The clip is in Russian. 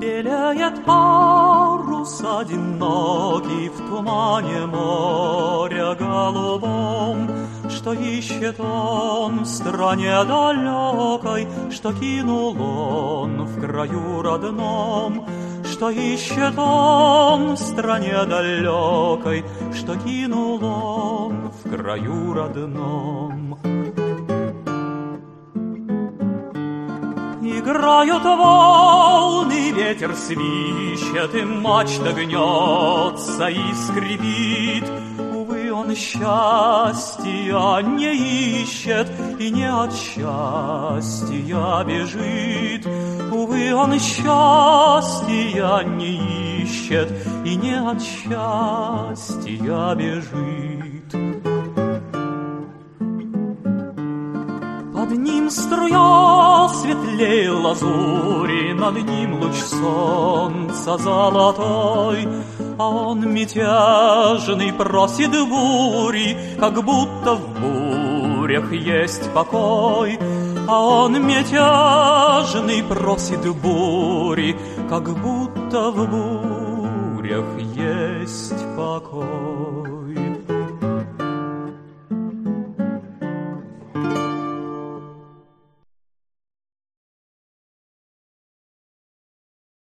Белеет парус одинокий в тумане моря голубом, что ищет он в стране далекой, что кинул он в краю родном, что ищет он в стране далекой, что кинул он в краю родном. Играют волны, ветер свищет, и мачта гнется и скрипит. Увы, он счастья не ищет и не от счастья бежит. Увы, он счастья не ищет и не от счастья бежит. Под ним струя светлей лазури, над ним луч солнца золотой, а он мятежный просит бури, как будто в бурях есть покой. А он мятежный просит бури, как будто в бурях есть покой.